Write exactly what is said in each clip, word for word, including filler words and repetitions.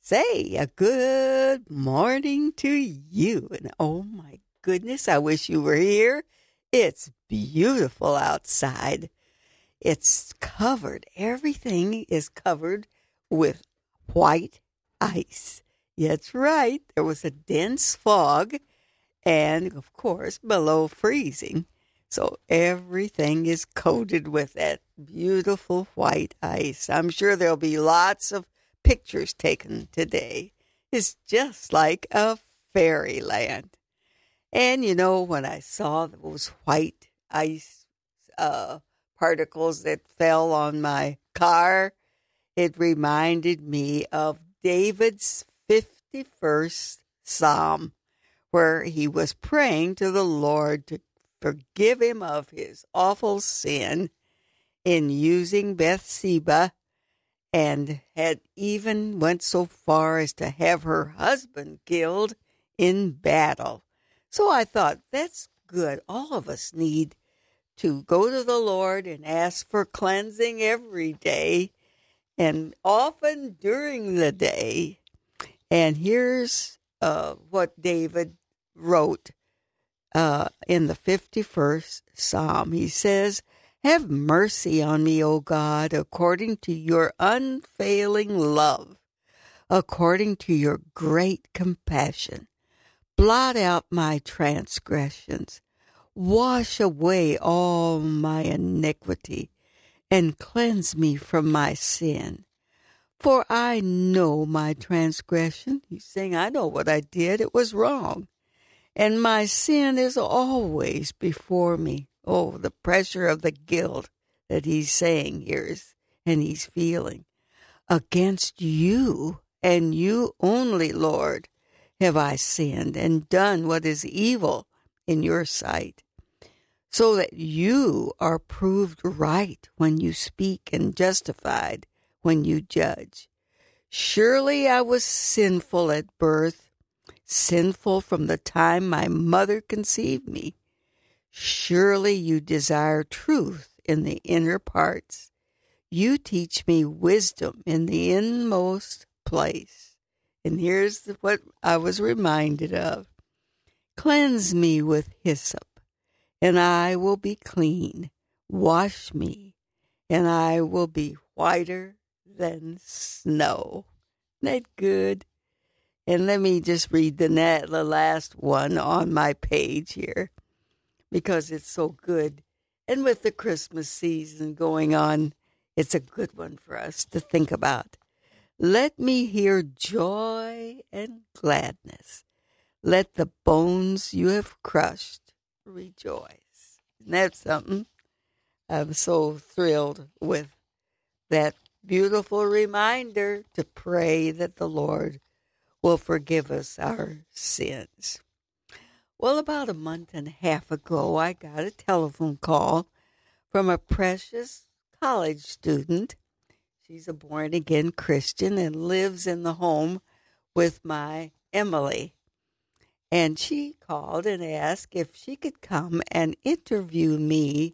say a good morning to you. And oh my goodness, I wish you were here. It's beautiful outside. It's covered. Everything is covered with white ice. That's right. There was a dense fog and, of course, below freezing. So everything is coated with that beautiful white ice. I'm sure there'll be lots of pictures taken today. It's just like a fairyland. And, you know, when I saw those white ice uh, particles that fell on my car, it reminded me of David's fifty-first Psalm, where he was praying to the Lord to forgive him of his awful sin in using Bathsheba, and had even went so far as to have her husband killed in battle. So I thought, that's good. All of us need to go to the Lord and ask for cleansing every day and often during the day. And here's uh, what David wrote uh, in the fifty-first Psalm. He says, "Have mercy on me, O God, according to your unfailing love, according to your great compassion. Blot out my transgressions. Wash away all my iniquity, and cleanse me from my sin. For I know my transgression." He's saying, I know what I did. It was wrong. "And my sin is always before me." Oh, the pressure of the guilt that he's saying here is, and he's feeling. "Against you, and you only, Lord, have I sinned and done what is evil in your sight, so that you are proved right when you speak and justified when you judge. Surely I was sinful at birth, sinful from the time my mother conceived me. Surely you desire truth in the inner parts. You teach me wisdom in the inmost place." And here's what I was reminded of. "Cleanse me with hyssop, and I will be clean. Wash me, and I will be whiter than snow." Isn't that good? And let me just read the, net, the last one on my page here, because it's so good. And with the Christmas season going on, it's a good one for us to think about. "Let me hear joy and gladness. Let the bones you have crushed rejoice." Isn't that something? I'm so thrilled with that beautiful reminder to pray that the Lord will forgive us our sins. Well, about a month and a half ago, I got a telephone call from a precious college student. She's a born-again Christian and lives in the home with my Emily. And she called and asked if she could come and interview me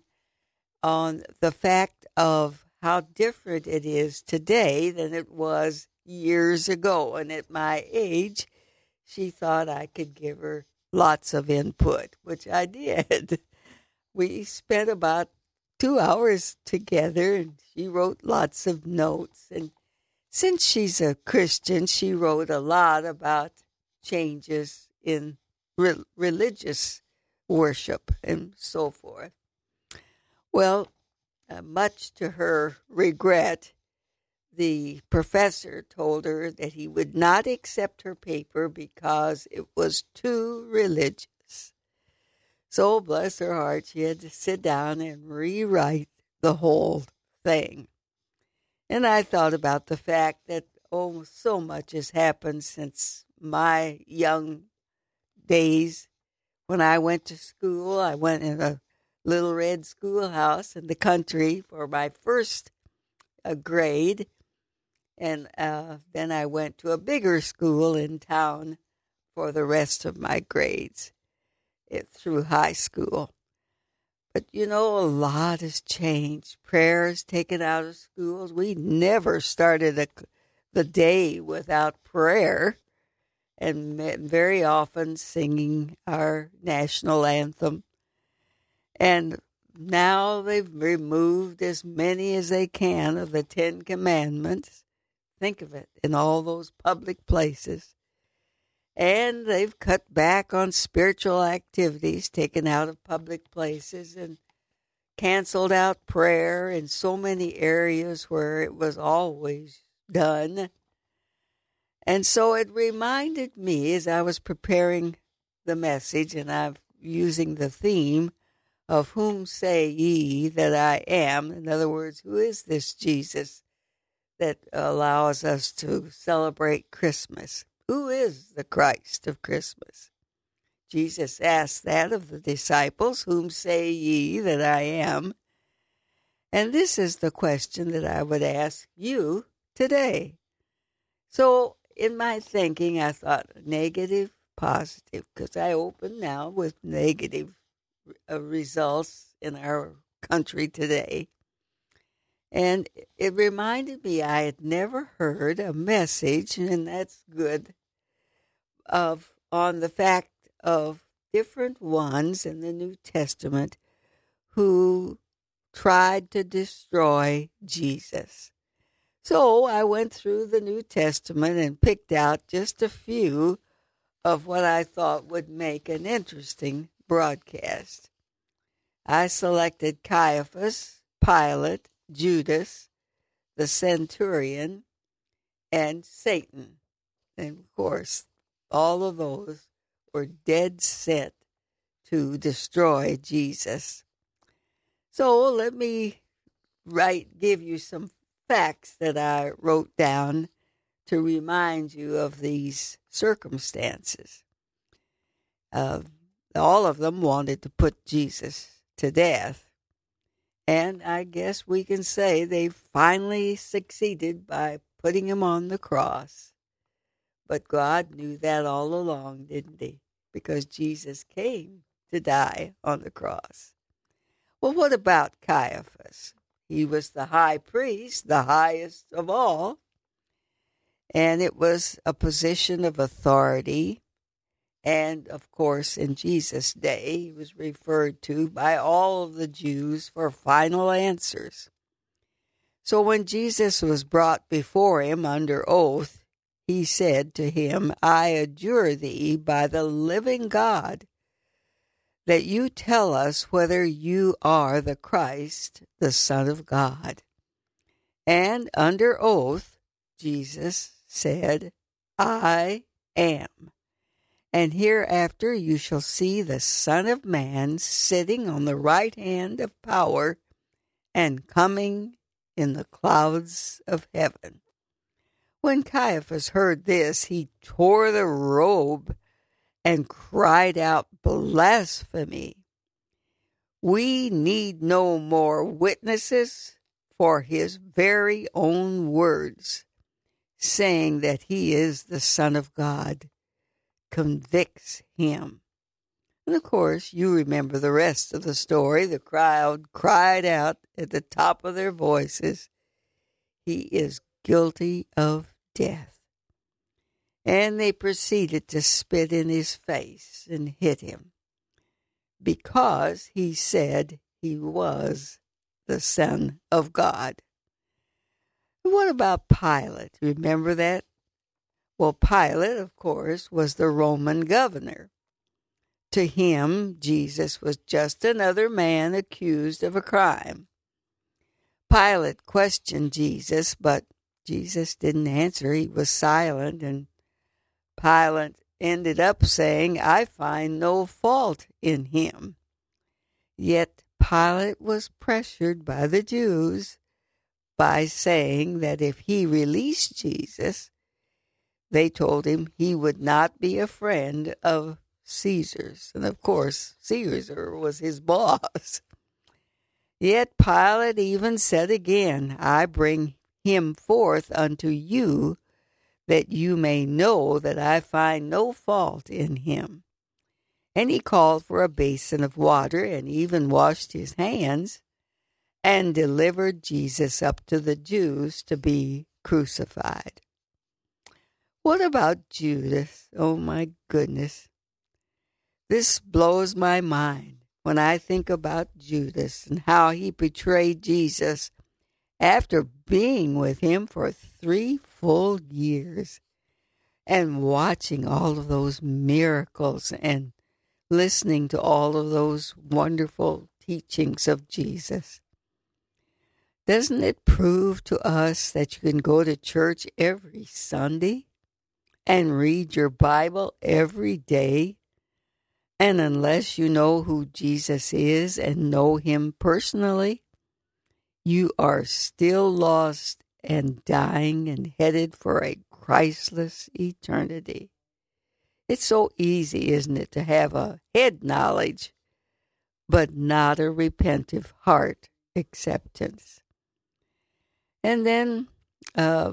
on the fact of how different it is today than it was years ago. And at my age, she thought I could give her lots of input, which I did. We spent about two hours together, and she wrote lots of notes. And since she's a Christian, she wrote a lot about changes in re- religious worship and so forth. Well, uh, much to her regret, the professor told her that he would not accept her paper because it was too religious. So, bless her heart, she had to sit down and rewrite the whole thing. And I thought about the fact that, oh, so much has happened since my young days. When I went to school, I went in a little red schoolhouse in the country for my first uh, grade. And uh, then I went to a bigger school in town for the rest of my grades it, through high school. But, you know, a lot has changed. Prayer is taken out of schools. We never started a, the day without prayer, and very often singing our national anthem. And now they've removed as many as they can of the Ten Commandments. Think of it, in all those public places. And they've cut back on spiritual activities taken out of public places and canceled out prayer in so many areas where it was always done. And so it reminded me as I was preparing the message, and I'm using the theme of whom say ye that I am. In other words, who is this Jesus that allows us to celebrate Christmas? Who is the Christ of Christmas? Jesus asked that of the disciples, whom say ye that I am? And this is the question that I would ask you today. So in my thinking, I thought negative, positive, because I open now with negative uh, results in our country today. And it reminded me I had never heard a message, and that's good, of on the fact of different ones in the New Testament who tried to destroy Jesus. So I went through the New Testament and picked out just a few of what I thought would make an interesting broadcast. I selected Caiaphas, Pilate, Judas, the centurion, and Satan. And of course, all of those were dead set to destroy Jesus. So let me write, give you some facts that I wrote down to remind you of these circumstances. Uh, all of them wanted to put Jesus to death. And I guess we can say they finally succeeded by putting him on the cross. But God knew that all along, didn't he? Because Jesus came to die on the cross. Well, what about Caiaphas? He was the high priest, the highest of all. And it was a position of authority. And, of course, in Jesus' day, he was referred to by all of the Jews for final answers. So when Jesus was brought before him under oath, he said to him, I adjure thee by the living God, that you tell us whether you are the Christ, the Son of God. And under oath, Jesus said, I am. And hereafter you shall see the Son of Man sitting on the right hand of power and coming in the clouds of heaven. When Caiaphas heard this, he tore the robe and cried out, blasphemy! We need no more witnesses, for his very own words, saying that he is the Son of God, convicts him. And of course, you remember the rest of the story. The crowd cried out at the top of their voices, he is guilty of death. And they proceeded to spit in his face and hit him because he said he was the Son of God. What about Pilate? Remember that? Well, Pilate, of course, was the Roman governor. To him, Jesus was just another man accused of a crime. Pilate questioned Jesus, but Jesus didn't answer. He was silent, and Pilate ended up saying, I find no fault in him. Yet Pilate was pressured by the Jews by saying that if he released Jesus, they told him he would not be a friend of Caesar's. And of course, Caesar was his boss. Yet Pilate even said again, I bring him forth unto you, that you may know that I find no fault in him. And he called for a basin of water, and even washed his hands, and delivered Jesus up to the Jews to be crucified. What about Judas? Oh, my goodness. This blows my mind when I think about Judas and how he betrayed Jesus after being with him for three full years and watching all of those miracles and listening to all of those wonderful teachings of Jesus. Doesn't it prove to us that you can go to church every Sunday and read your Bible every day? And unless you know who Jesus is and know him personally, you are still lost and dying and headed for a Christless eternity. It's so easy, isn't it, to have a head knowledge, but not a repentive heart acceptance. And then uh,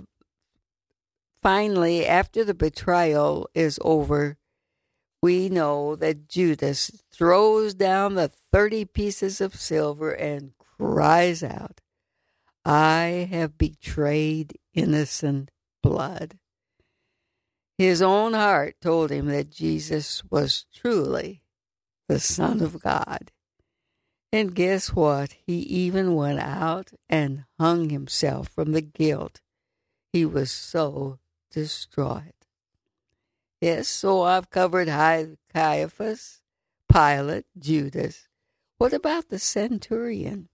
finally, after the betrayal is over, we know that Judas throws down the thirty pieces of silver and cries out, "I have betrayed innocent blood." His own heart told him that Jesus was truly the Son of God. And guess what? He even went out and hung himself from the guilt. He was so distraught. Yes, so I've covered Caiaphas, Pilate, Judas. What about the centurion?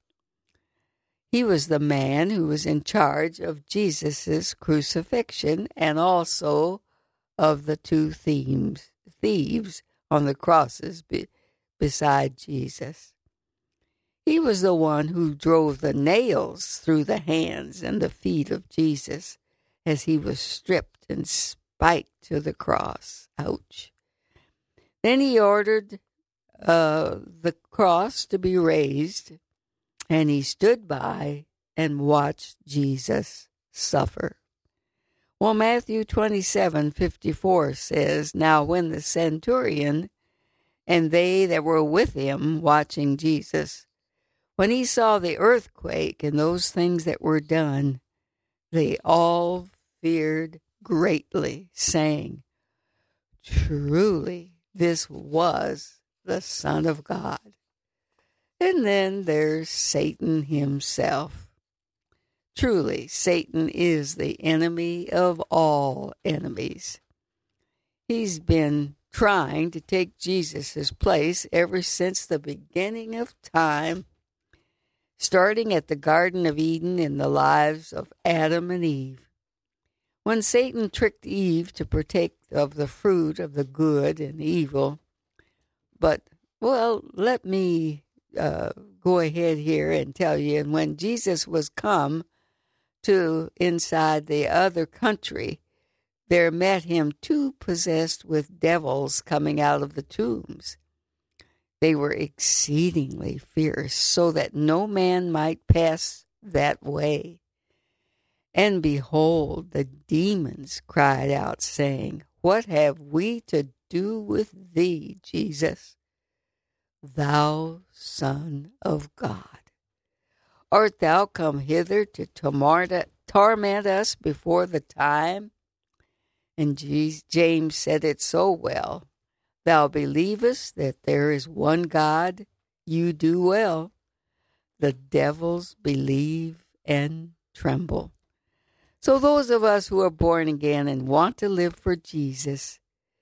He was the man who was in charge of Jesus' crucifixion and also of the two thieves, thieves on the crosses be, beside Jesus. He was the one who drove the nails through the hands and the feet of Jesus as he was stripped and spiked to the cross. Ouch. Then he ordered uh, the cross to be raised, and he stood by and watched Jesus suffer. Well, Matthew twenty-seven fifty-four says, "Now when the centurion and they that were with him watching Jesus, when he saw the earthquake and those things that were done, they all feared greatly, saying, Truly this was the Son of God." And then there's Satan himself. Truly, Satan is the enemy of all enemies. He's been trying to take Jesus' place ever since the beginning of time, starting at the Garden of Eden in the lives of Adam and Eve. When Satan tricked Eve to partake of the fruit of the good and evil, but, well, let me uh, go ahead here and tell you, and when Jesus was come to inside the other country, there met him two possessed with devils coming out of the tombs. They were exceedingly fierce, so that no man might pass that way. And behold, the demons cried out, saying, What have we to do with thee, Jesus, thou Son of God? Art thou come hither to torment us before the time? And James said it so well. Thou believest that there is one God, you do well. The devils believe and tremble. So those of us who are born again and want to live for Jesus,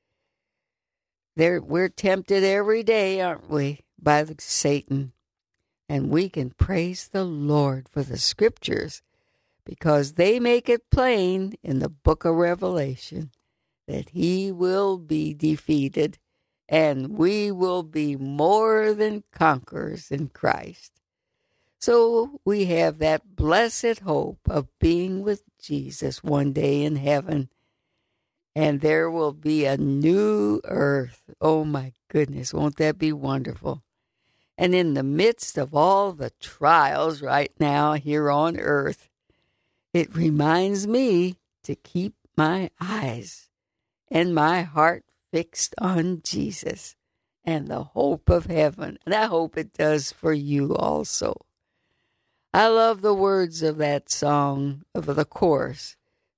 we're tempted every day, aren't we, by the Satan? And we can praise the Lord for the scriptures, because they make it plain in the book of Revelation that he will be defeated and we will be more than conquerors in Christ. So we have that blessed hope of being with Jesus one day in heaven, and there will be a new earth. Oh my goodness, won't that be wonderful? And in the midst of all the trials right now here on earth, it reminds me to keep my eyes and my heart fixed on Jesus and the hope of heaven. And I hope it does for you also. I love the words of that song, of the chorus.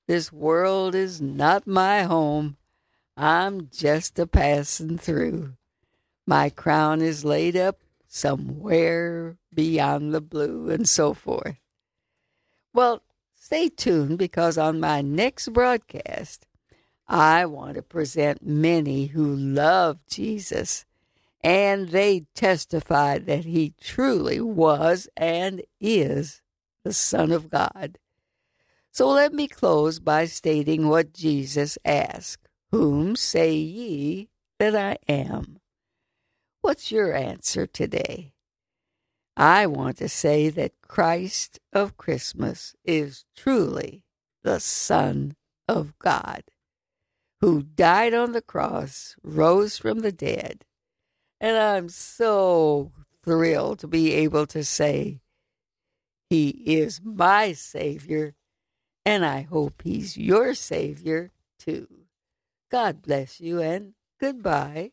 This world is not my home. I'm just a passing through. My crown is laid up somewhere beyond the blue, and so forth. Well, stay tuned, because on my next broadcast, I want to present many who love Jesus, and they testified that he truly was and is the Son of God. So let me close by stating what Jesus asked. Whom say ye that I am? What's your answer today? I want to say that Christ of Christmas is truly the Son of God, who died on the cross, rose from the dead. And I'm so thrilled to be able to say he is my Savior, and I hope he's your Savior too. God bless you, and goodbye.